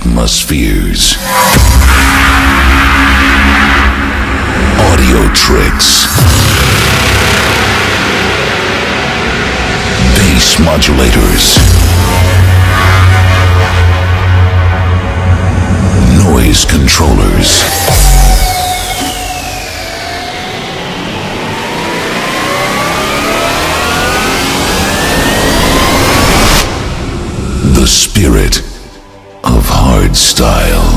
Atmospheres. Audio tricks. Bass modulators. Noise controllers. The spirit of hardstyle.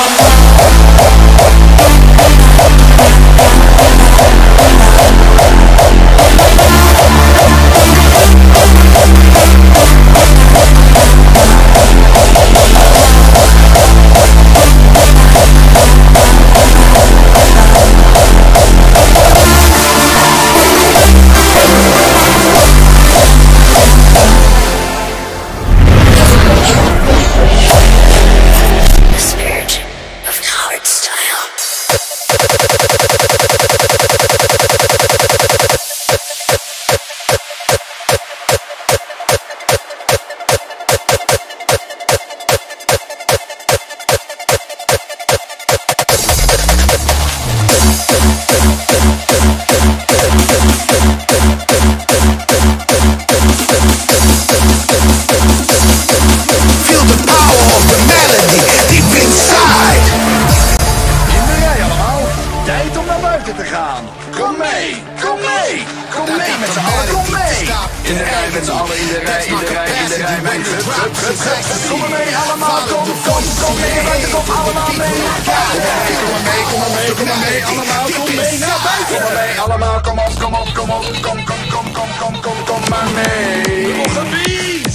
Kom maar mee. Op de beat.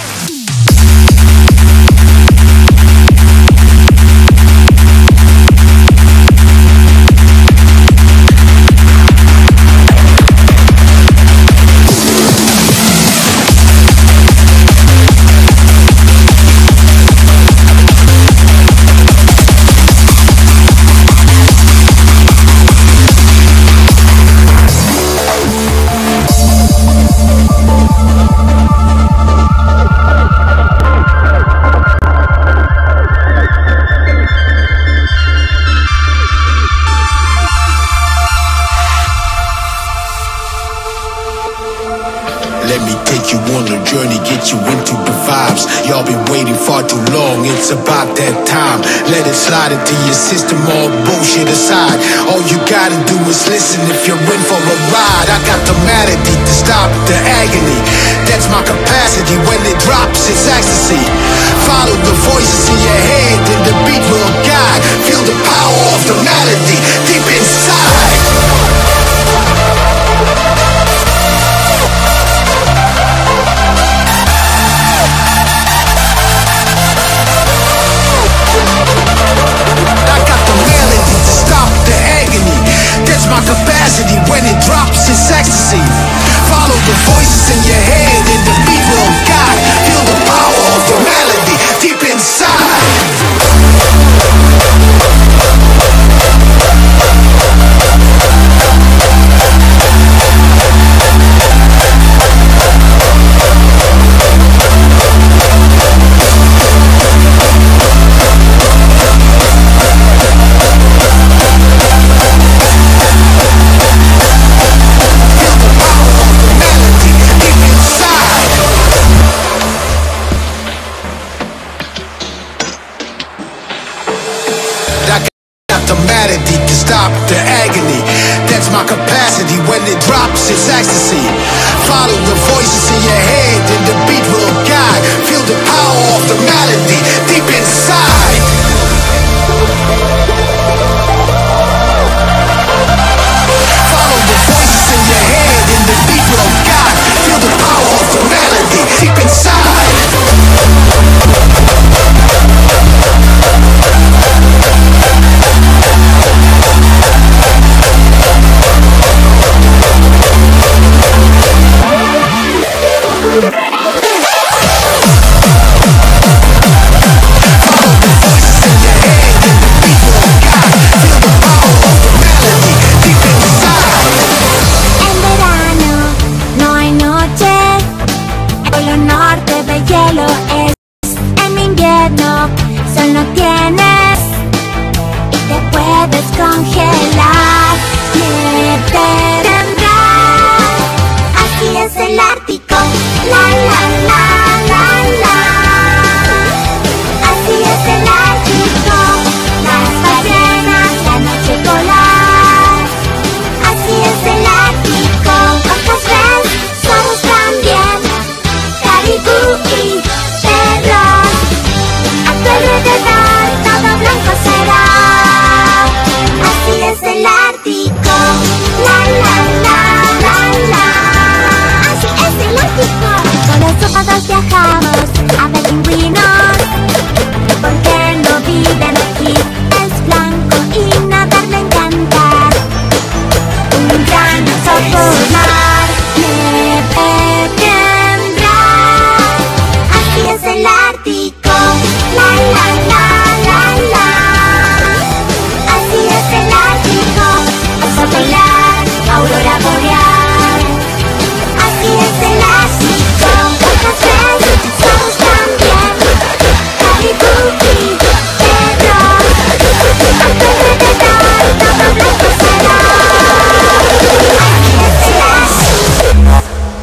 Let me take you on a journey, get you into the vibes. Y'all been waiting far too long, it's about that time. Let it slide into your system, all bullshit aside. All you gotta do is listen if you're in for a ride. I got the melody to stop the agony. That's my capacity, when it drops it's ecstasy. Follow the voices in your head and the beat will guide. Feel the power of the melody deep inside. My capacity, when it drops it's ecstasy. Follow the voices in your head and the beat will guide. Feel the power of the melody deep inside. To stop the agony, that's my capacity. When it drops it's ecstasy. Follow the voices in your head and the beat will guide. Feel the power of the melody deep inside. Follow the voices in your head and the beat will guide. Feel the power of the melody deep inside. solo tienes y te puedes congelar. Nieve tendrás, así es el Ártico. La la la la la, así es el Ártico. Las ballenas, la noche polar, así es el Ártico. Orcas ves, somos también caribú y perros. A tu alrededor todo blanco será, así es el Ártico. La la la la la, así es el Ártico. Con los ojos viajamos a ver pingüinos, porque no viven aquí. Es blanco y nadar le encanta. Un gran oso polar, nieve tendrá, así es el Ártico. La la la la la, así es el Ártico. Oso polar, aurora boreal, así es el Ártico. Orcas ves, somos también caribú y perros. A tu alrededor todo blanco será, así es el Ártico.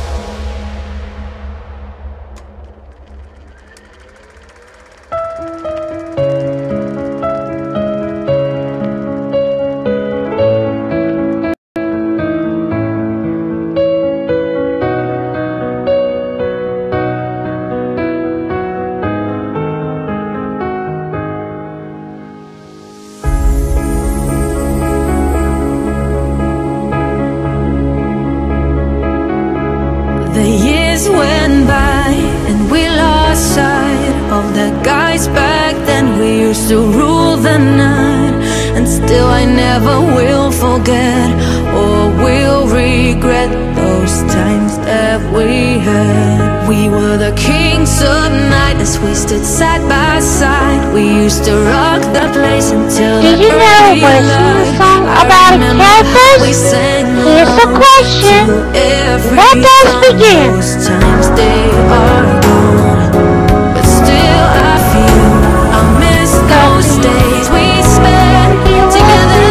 The years went by and we lost sight of the guys back then. We used to rule the night, and still I never will forget or will regret those times that we had. We were the kings of night as we stood side by side. We used to rock the place until Did you know we're singing a song about a campus? Here's the question. Let us begin. Those times they are gone, but still I feel I miss those days we spent together.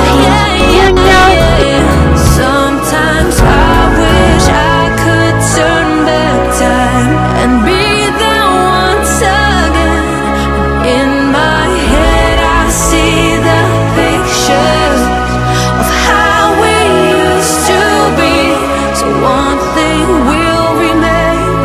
Sometimes I wish I could turn back time and be there once again. In my head I see the pictures of how we used to be. So one thing will remain,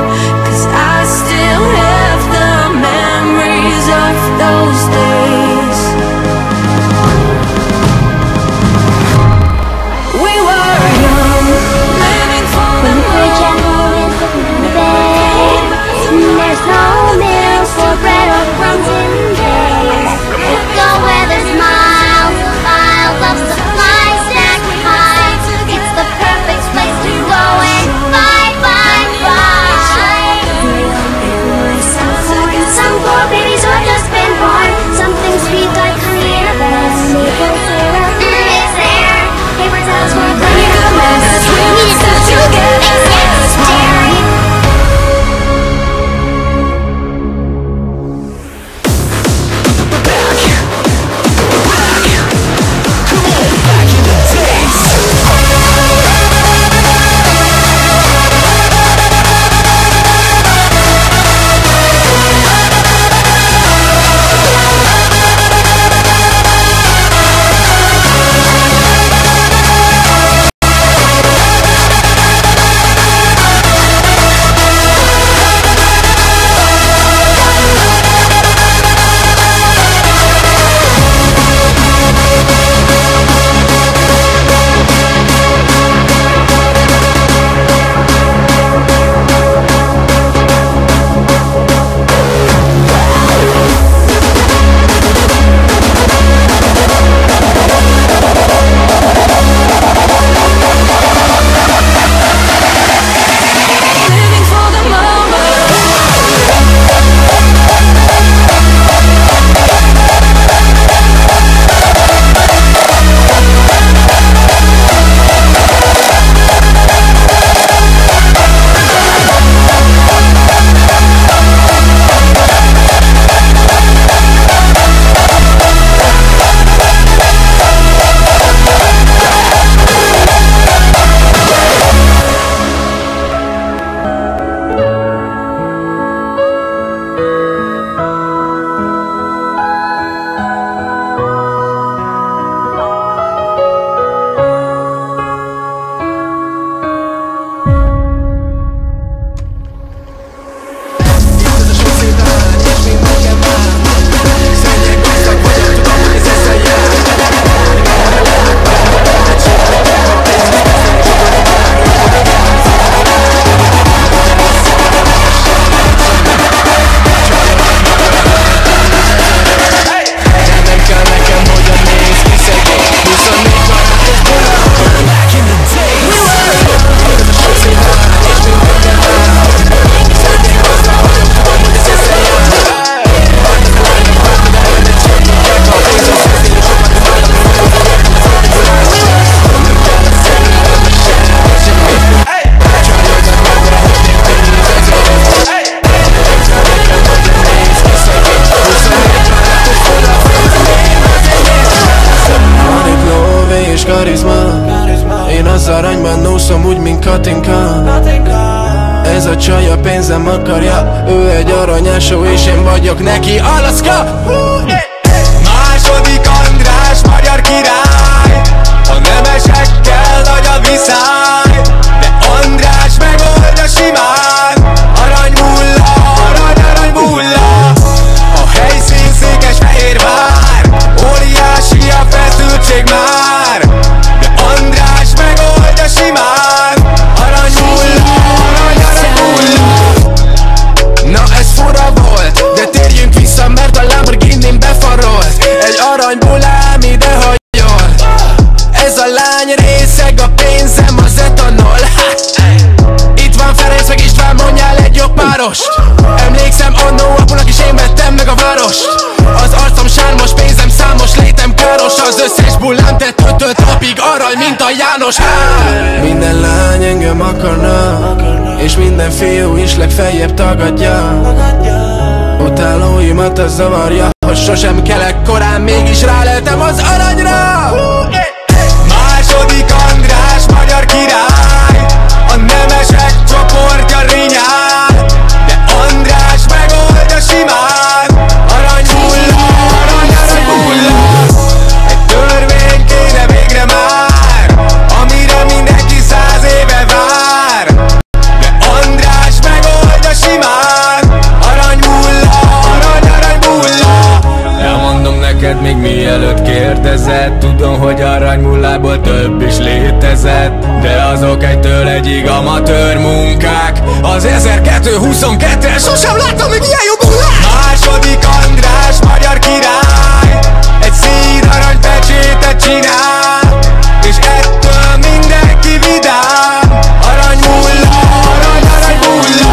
a csaj a pénzem akarja. Ő egy aranyásó és én vagyok neki Alaszka. Második András, magyar király, a nemesekkel nagy a viszály, de András megoldja simán. Aranymulla, aranymulla, a helyszín Székesfehérvár, óriási a feszültség már, de András megoldja simán. Aranymulla, aranymulla. Na ez fura volt, de térjünk vissza, mert a Lamborghini befarolt. Egy aranybullám ide hajol. Ez a lány részeg, a pénzem az etanol. Itt van Ferenc meg István, mondjál egy jobb párost. Emlékszem annó apunak is én vettem meg a várost. Az arcom sármos, pénzem számos, létem káros. Az összes bullám tett 5 napig arany, mint a János. Minden lány engem akarna, és minden fiú is legfeljebb tagadja. Utálóimat az zavarja, hogy sosem kelek korán, mégis ráleltem az aranyra. Második András, magyar király, a nemesek csoportja rinyál, de András megoldja simán. Aranymulla, aranymulla, egy törvény kéne végre már, amire mindenki 100 éve vár, de András megoldja simán. Aranymulla, aranymulla. Elmondom neked még mielőtt kérdezed, tudom, hogy aranymullából több is létezett, de azok egytől egyig amatőr munkák. Az 1222-es sosem láttam még ilyen jó bullát. Második András, magyar király, egy szín aranypecsétet csinál, és ettől mindenki vidám. Aranymulla, aranymulla.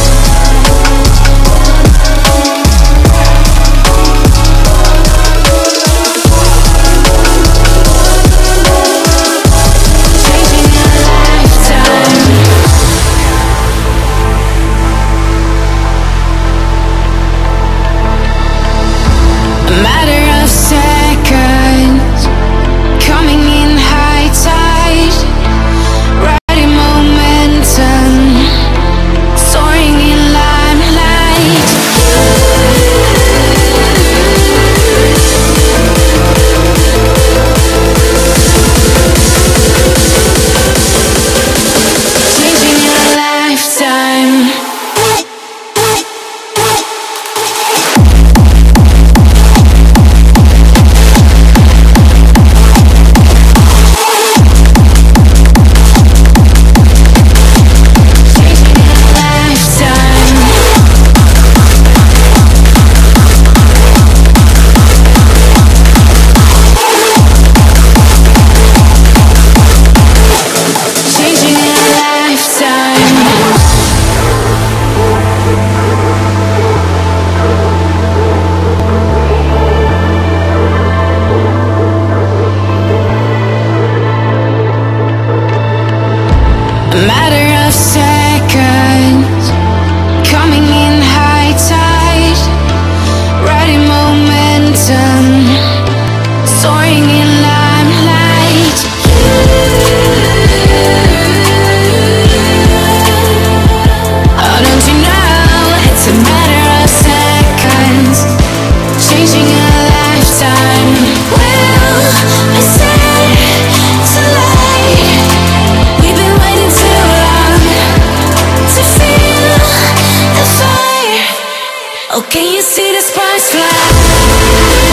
Matter of seconds, coming in high tide, riding momentum, soaring in limelight. Changing your lifetime. Matter of seconds, coming in high tide, riding momentum, soaring in limelight. Oh, don't you know it's a matter of seconds, changing a lifetime. Well, I said to lie. We've been waiting too long to feel the fire. Oh, can you see the sparks fly?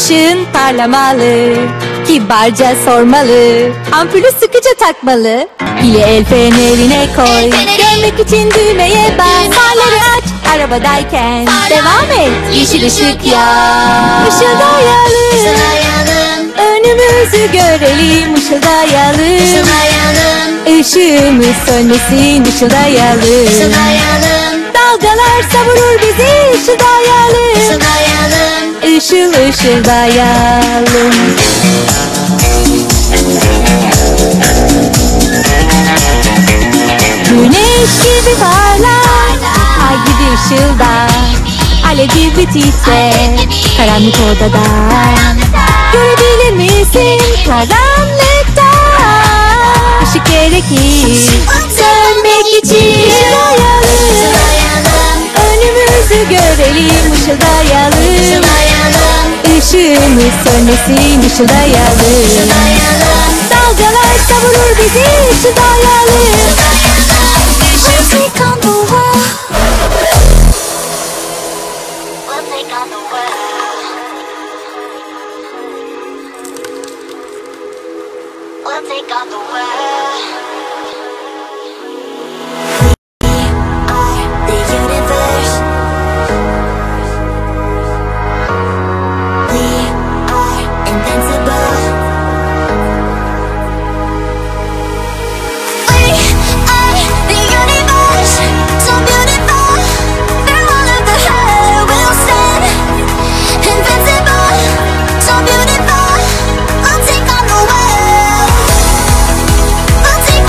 ışığın parlamalı, kibarca sormalı, ampulü sıkıca takmalı. Pili el fenerine koy, görmek için düğmeye bas. Farları aç arabadayken, devam et, yeşil ışık yak. Işıldayalım, önümüzü görelim, ışıldayalım. Işığımız sönmesin, ışıldayalım. Dalgalar savurur bizi, ışıldayalım. Işıl ışıldayalım. Güneş gibi parla, ay gibi ışılda, alev gibi titre, karanlık odada. Görebilir misin karanlıkta? Işık gerekir sönmek için. Işıldayalım, önümüzü görelim, ışıldayalım. Işığımız sönmesin, ışıldayalım. Dalgalar savurur bizi, ışıldayalım. We'll take on the world. We'll take on the world. We'll take on the world. We are the universe. We are invincible. So beautiful, through all of the hurt we'll stand. Invincible, so beautiful, we'll take on the world. We'll take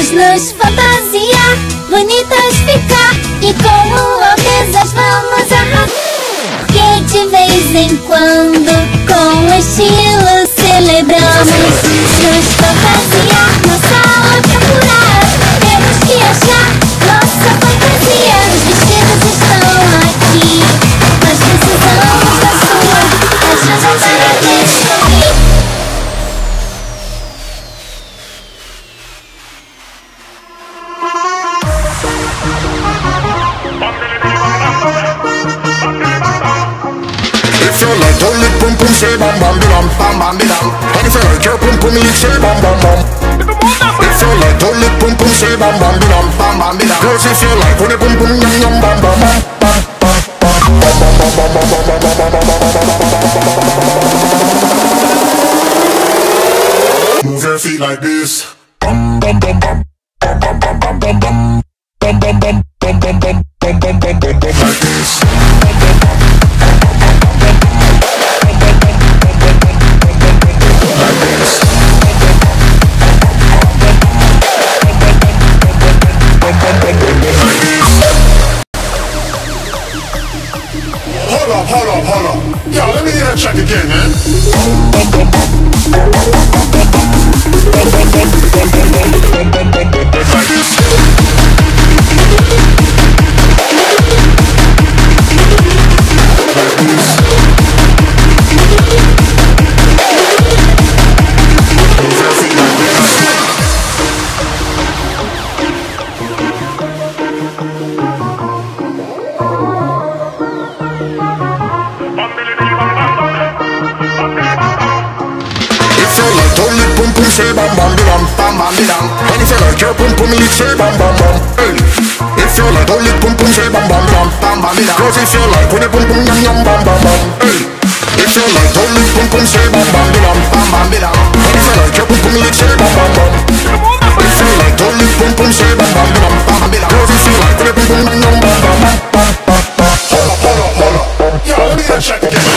Diz-nos fantasia, bonitas ficar, e como loucas vamos arrasar. Que de vez em quando, com estilo, celebramos. Diz-nos fantasia, nossa outra curar. Temos que achar nossa fantasia. Os vestidos estão aqui, mas precisamos da sua ajuda para descobrir. If you like hold it, pum pum, say bam bam bam bam bam bam. And if you like your pum pum, you say bam bam bam. If you like hold it, pum pum, say bam bam bam bam bam bam. Girls, if you like hold it, pum pum, yum yum bam bam bam bam bam. Move your feet like this. Bam bam bam bam bam bam bam bam bam. Bam bam bam bam bam bam bam bam bam bam bam like this. Hold up. Yo, let me hear that track again, man. Like this. Say bam bam bam bam bam bam. And if you like your pum pum, you say bam bam bam. Hey. If you like hold it pum pum, say bam bam bam bam bam bam. Cause if you like when you pum pum, yum yum bam bam bam. Hey. If you like hold it pum pum, say bam bam bam bam bam bam. And if you like your pum pum, you say bam bam bam. If you like hold it pum pum, say bam bam bam bam bam. Cause if you like when you pum pum, yum yum bam bam bam. Hold up. Yo, let me hear check again.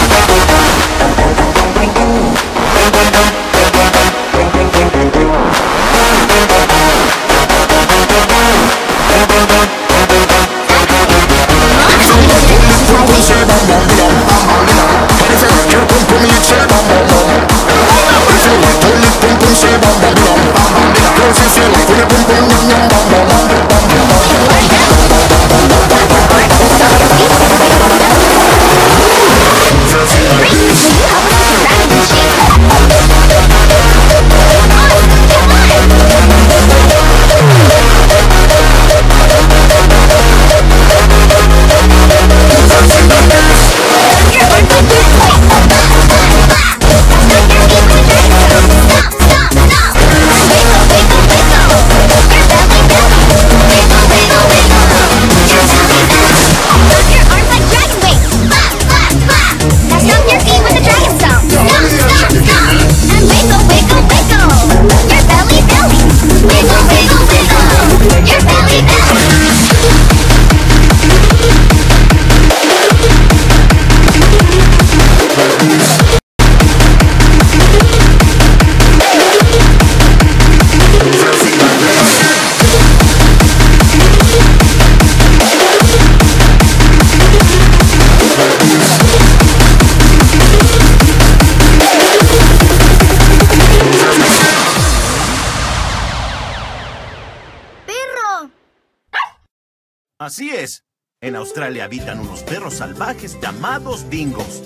Así es. En Australia habitan unos perros salvajes llamados dingos.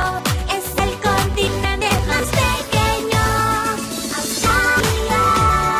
Es el continente más pequeño, Australia.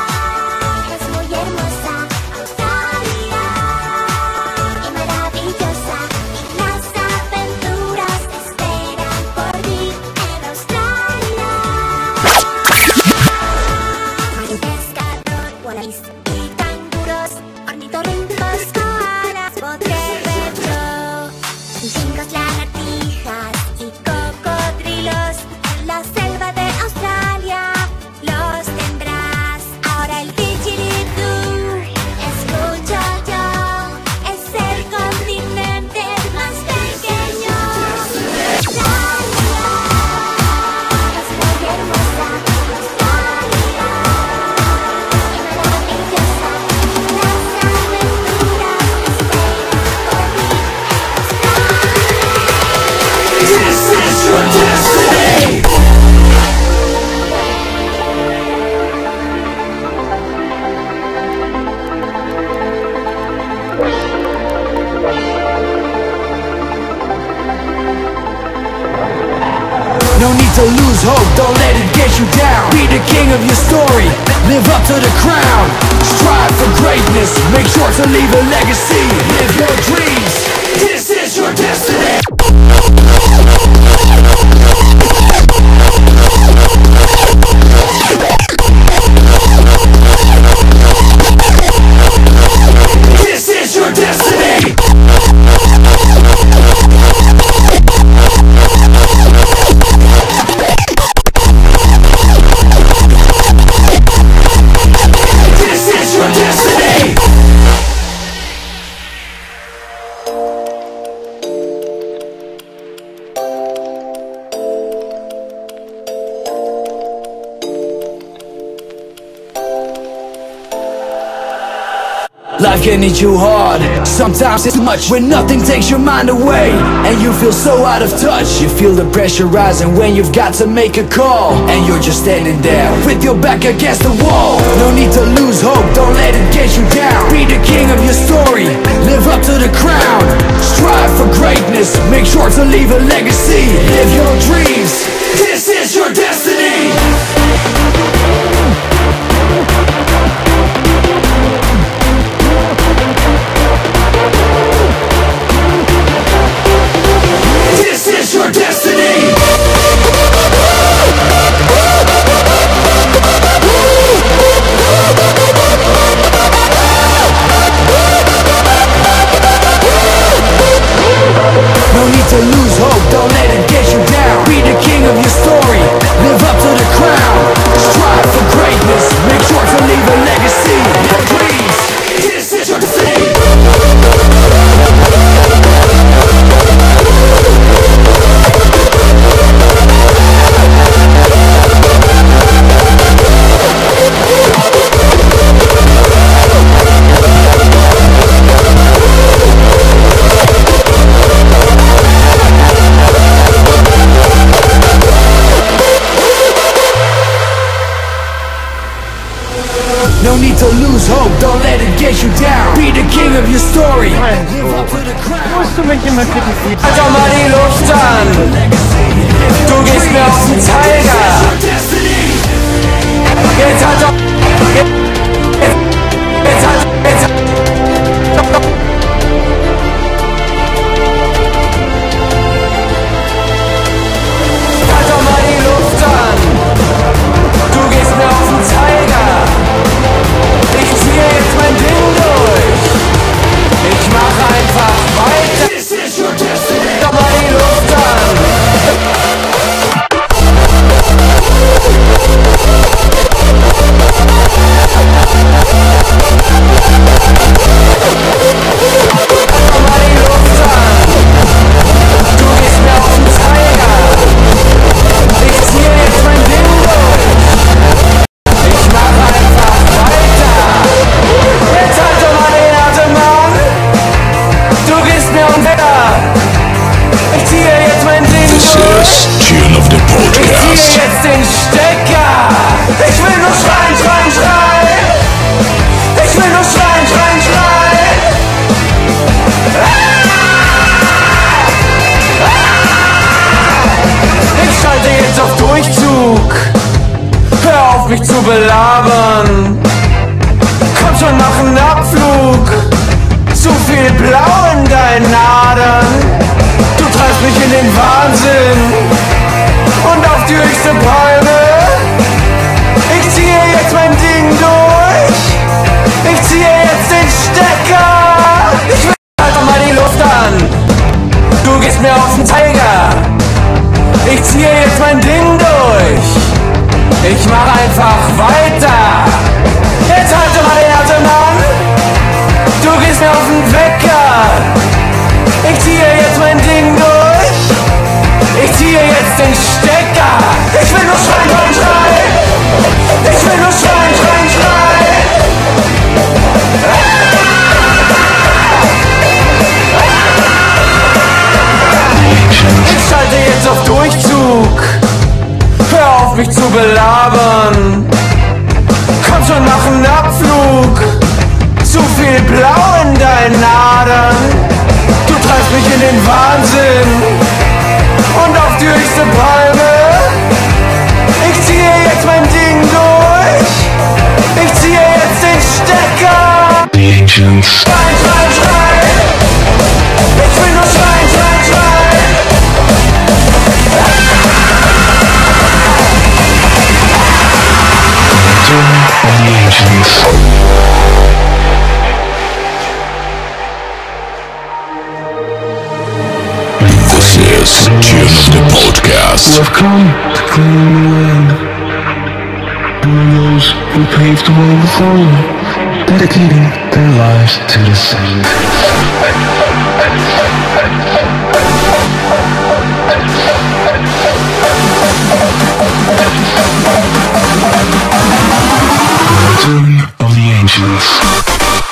Fingos, lagartijas y cocodrilos en la selva de Australia los tendrás. Ahora el didgeridoo, escucho yo, es el continente más pequeño. Australia es muy hermosa, Australia y maravillosa. Las aventuras esperan por mí en Australia. This is your destiny. No need to lose hope, don't let it get you down. Be the king of your story, live up to the crown. Strive for greatness, make sure to leave a legacy. Live your dreams, this is your destiny. This is your destiny. This is your destiny. Life can hit you hard, sometimes it's too much. When nothing takes your mind away and you feel so out of touch. You feel the pressure rising when you've got to make a call, and you're just standing there with your back against the wall. No need to lose hope, don't let it get you down. Be the king of your story, live up to the crown. Strive for greatness, make sure to leave a legacy. Live your dreams, this is your destiny. This is your destiny. No need to lose hope, don't let it get you down. Be the king of your story, live up to the crown. Strive for greatness, make sure to leave a legacy. Your dreams, this is your destiny. No need to lose hope, don't let it get you down. Be the king of your story, live up to the crown. Halt doch mal die Luft an. Du gehst mir auf den Zeiger. Jetzt halt doch. Jetzt halt. Halt doch mal die Luft an. Du gehst mir auf den Zeiger. Ich ziehe jetzt mein Ding durch. Ich mach einfach weiter. This is your destiny. Doch mal die Luft an. mich zu belabern. Komm schon, mach einen Abflug. Zu viel Blau in deinen Adern. Du treibst mich in den Wahnsinn und auf die höchste Palme. Ich ziehe jetzt mein Ding durch. Ich ziehe jetzt den Stecker. Ich will halt doch mal die Luft an. Du this tune of the podcast. Who have come to clean the land. And those who paved the way before you, dedicating their lives to the sun. Return of the Ancients.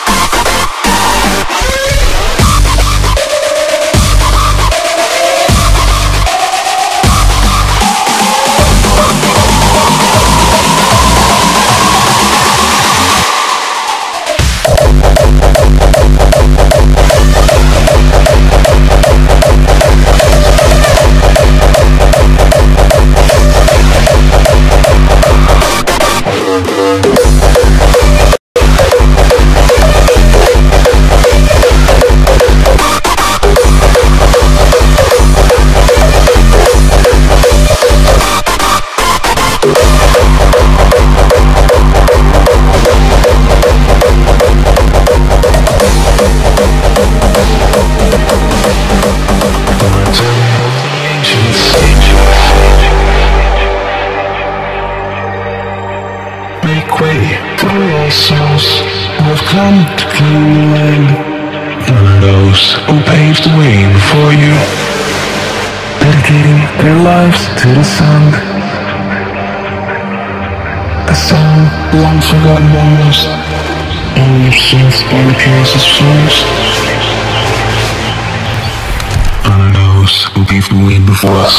Make way for all souls who have come to claim the land. None of those who paved the way before you, dedicating their lives to the sun. A song long forgotten almost, only observed by the purest souls. None of those who paved the way before us.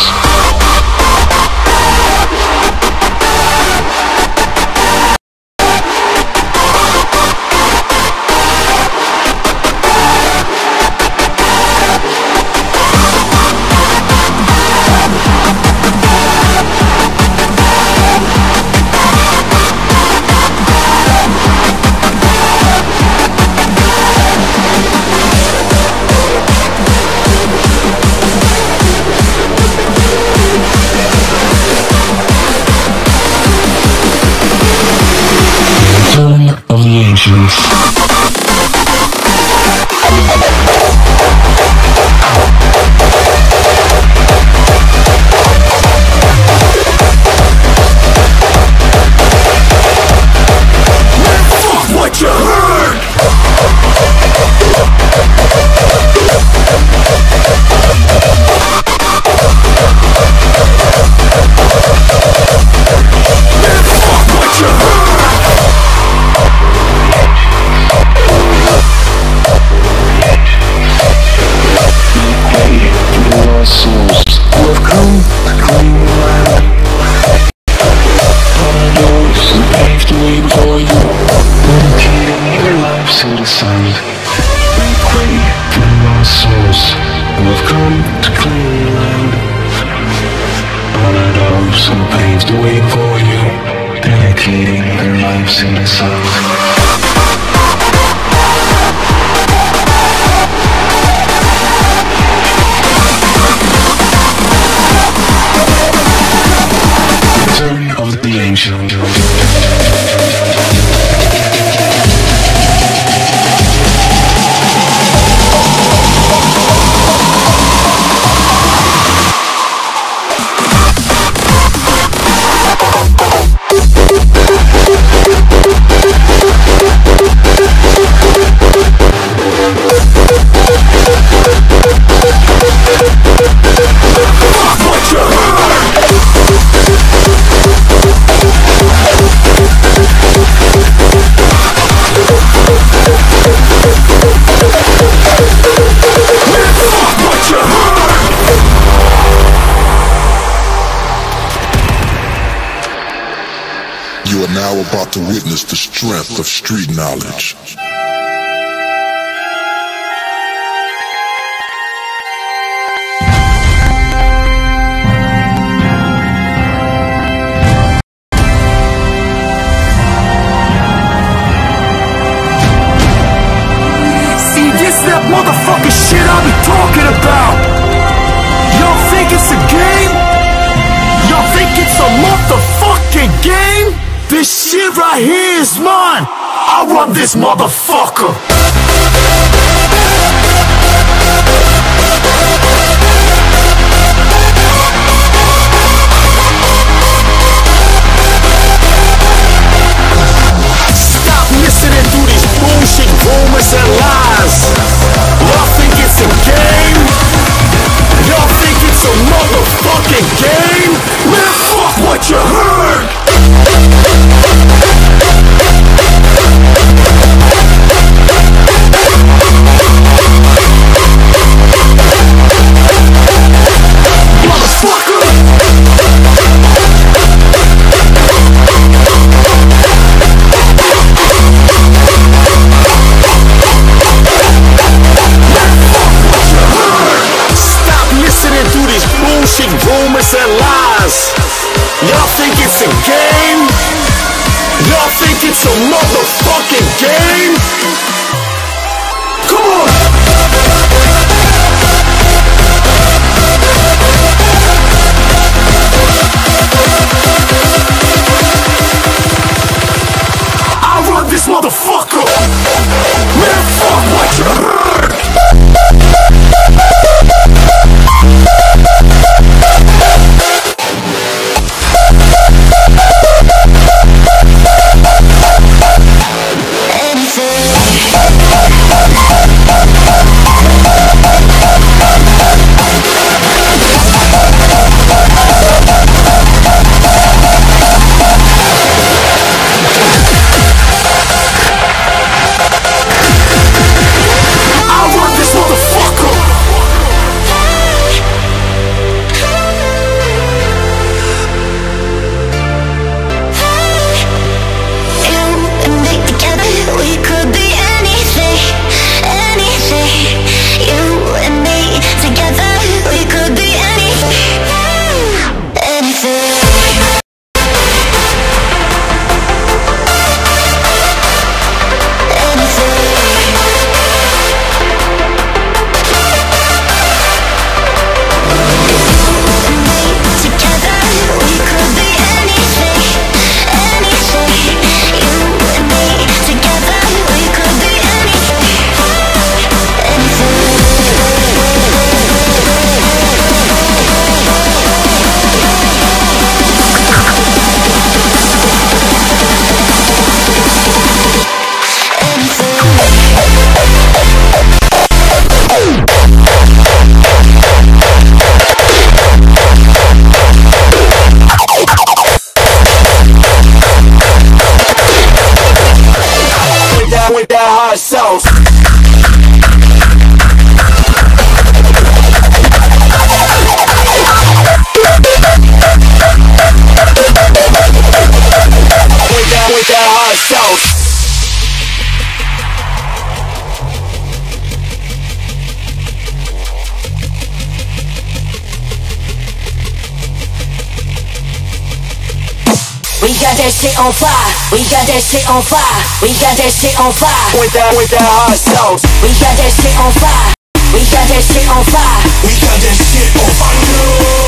Of the Ancients. What you heard? What you heard? Souls who have come to claim the land. All those who paved the way before you, dedicating their lives to the sun. Make way for the lost souls who have come to claim the land. All those who paved the way before you, dedicating their lives to the sun. Of the Ancient. You are now about to witness the strength of street knowledge. See, this that motherfucking shit I be talking about. Y'all think it's a game? Y'all think it's a motherfucking game? This shit right here is mine. I run this motherfucker. and lies. Y'all think it's a game? Y'all think it's a motherfucking game? Come on! I run this motherfucker! Man, fuck what you heard! With that hot sauce. With that hot sauce. We got that shit on fire. We got that shit on fire. We got that shit on fire. With that hot sauce. We got that shit on fire. We got that shit on fire. We got that shit on fire.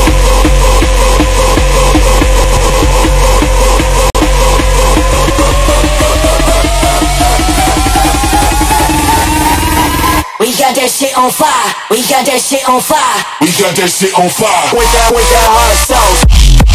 We got that shit on fire. We got that shit on fire. We got that shit on fire. With that hot sauce.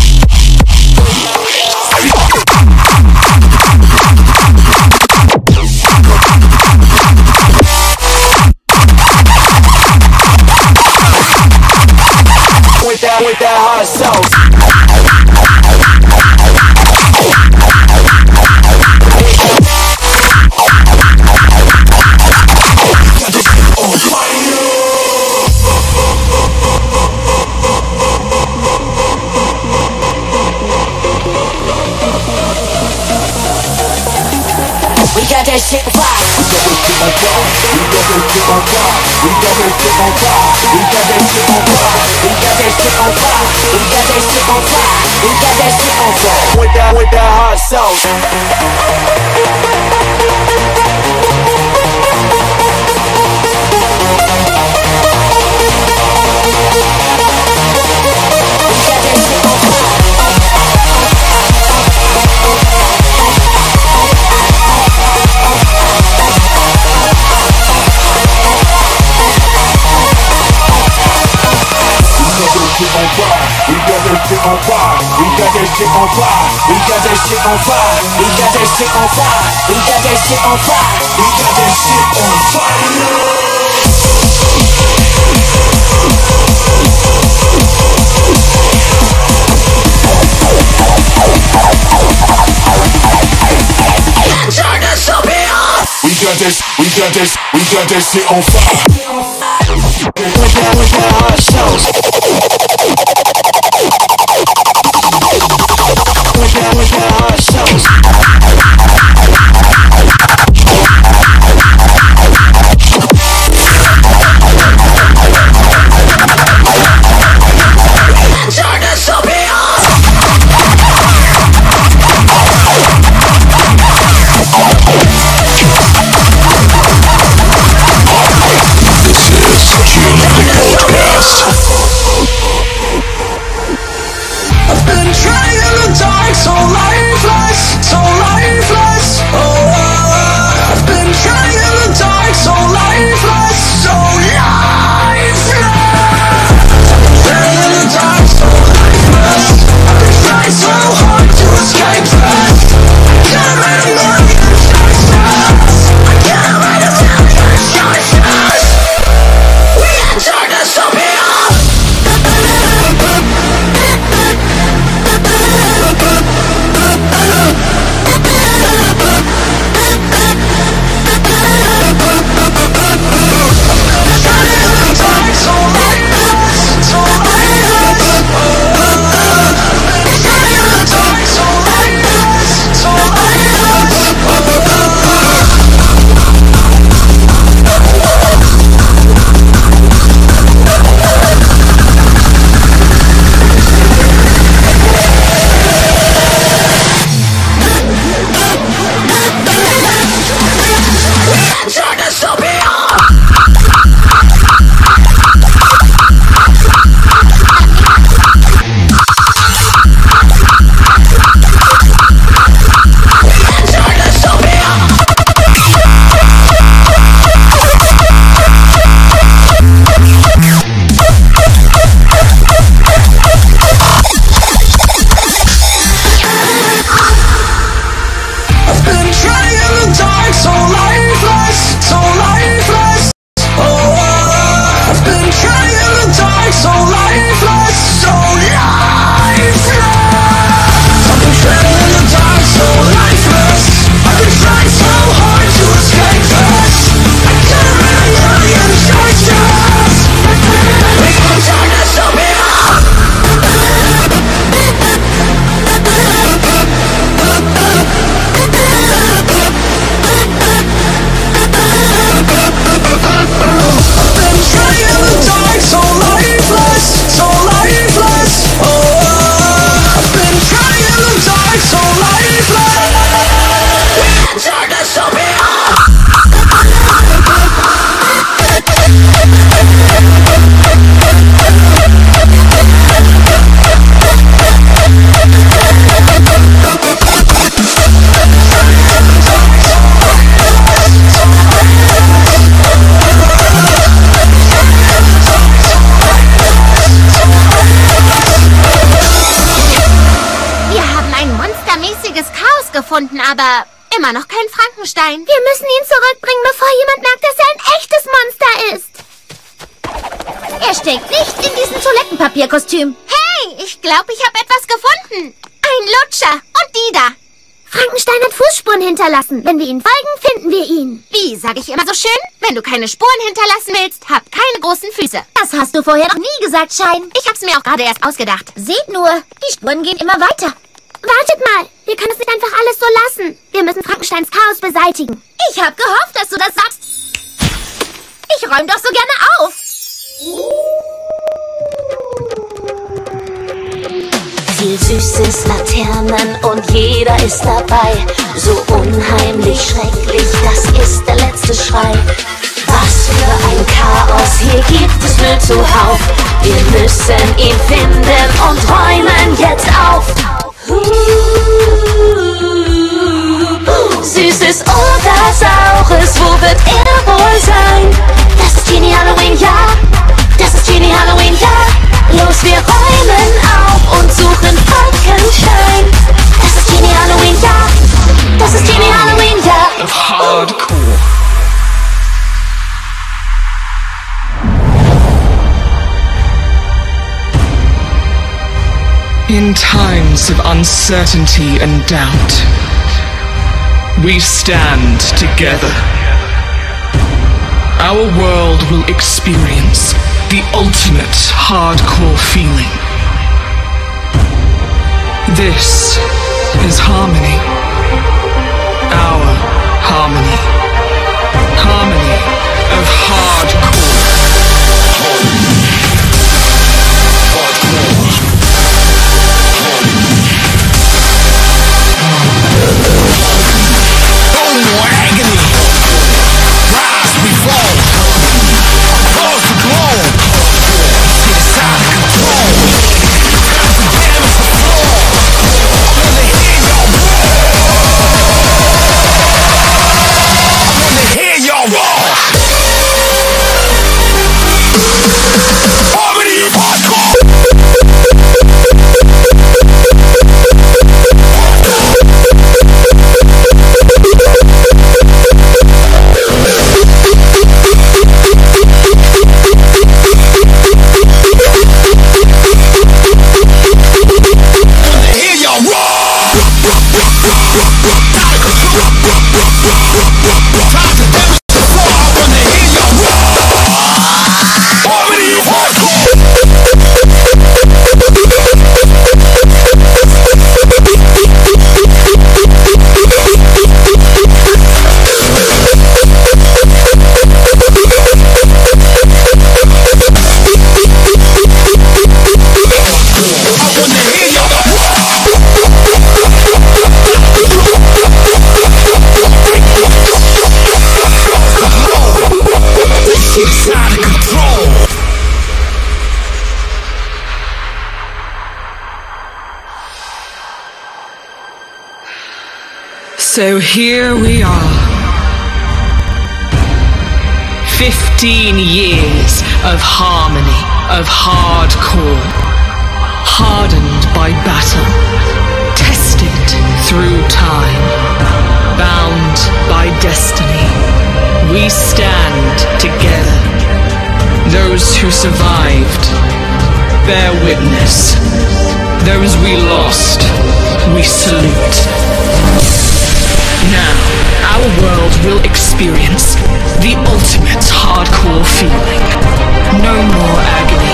With that hot sauce. We got that shit on fire. We got that shit on fire. We got that shit on fire. We got that shit on fire. We got that shit on fire. We got that shit on fire. We got that shit on fire. With that hot sauce. We got that shit on fire. We got that shit on fire. We got that shit on fire. We got that shit on fire. We got that shit on fire. We got that shit on fire. We got that shit on fire. With that hot sauce. With that hot sauce. been trying in the dark, so lifeless, so lifeless. I've been trying in the dark, so lifeless. I've been trying so hard to escape this. I got a million choices. I'm trying to show me up. Gefunden, aber immer noch kein Frankenstein. Wir müssen ihn zurückbringen, bevor jemand merkt, dass er ein echtes Monster ist. Er steckt nicht in diesem Toilettenpapierkostüm. Hey, ich glaube, ich habe etwas gefunden. Ein Lutscher. Und die da. Frankenstein hat Fußspuren hinterlassen. Wenn wir ihm folgen, finden wir ihn. Wie, sage ich immer so schön? Wenn du keine Spuren hinterlassen willst, hab keine großen Füße. Das hast du vorher noch nie gesagt, Shine. Ich hab's mir auch gerade erst ausgedacht. Seht nur, die Spuren gehen immer weiter. Wartet mal, wir können es nicht einfach alles so lassen. Wir müssen Frankensteins Chaos beseitigen. Ich hab gehofft, dass du das sagst. Ich räume doch so gerne auf. Viel Süßes, Laternen und jeder ist dabei. So unheimlich schrecklich, das ist der letzte Schrei. Was für ein Chaos, hier gibt es Müll zuhauf. Wir müssen ihn finden und räumen jetzt auf. Süßes oder Saures, wo wird er wohl sein? Das ist Genie Halloween, ja. Das ist Genie Halloween, ja. Los, wir räumen auf und suchen Frankenstein. Das ist Genie Halloween, ja. Das ist Genie Halloween, ja. Hardcore. In times of uncertainty and doubt, we stand together. Our world will experience the ultimate hardcore feeling. This is harmony. Our harmony. Harmony of hardcore. So here we are. 15 years of harmony, of hardcore. Hardened by battle, tested through time, bound by destiny. We stand together. Those who survived, bear witness. Those we lost, we salute. Now, our world will experience the ultimate hardcore feeling. No more agony.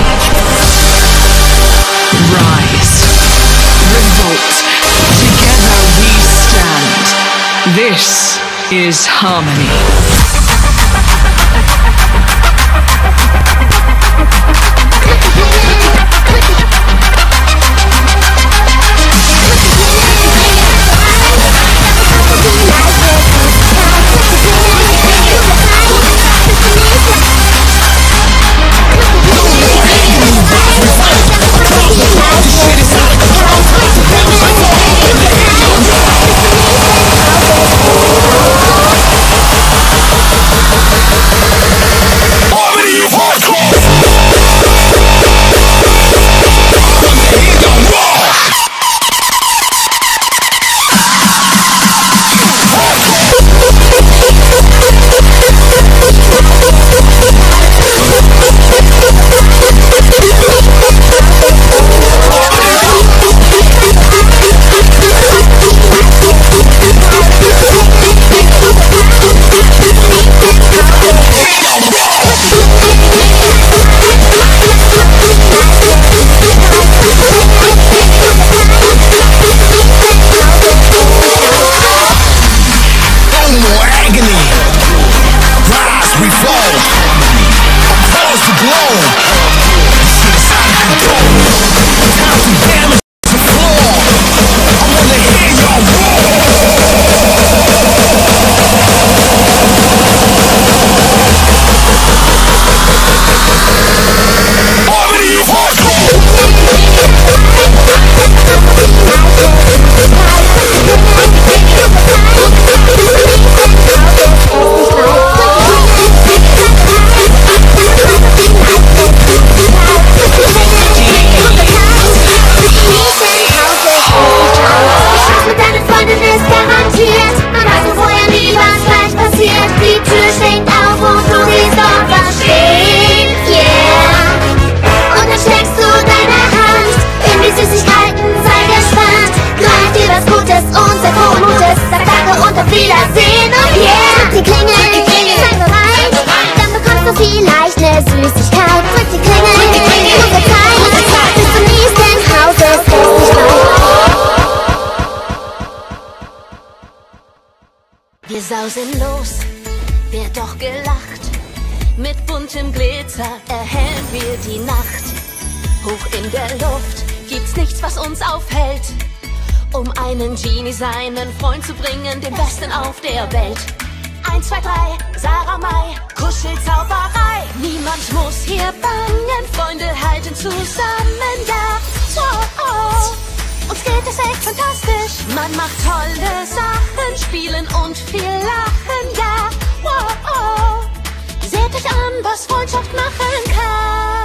Rise. Revolt. Together we stand. This is harmony. Wir sausen los, wird doch gelacht. Mit buntem Glitzer erhellen wir die Nacht. Hoch in der Luft gibt's nichts, was uns aufhält, um einen Genie seinen Freund zu bringen, den Besten auf der Welt. 1, 2, 3, Sarah Mai, Kuschelzauberei. Niemand muss hier bangen, Freunde halten zusammen, ja. Oh, uns geht es echt fantastisch. Man macht tolle Sachen, spielen und viel lachen, ja. Oh, seht euch an, was Freundschaft machen kann.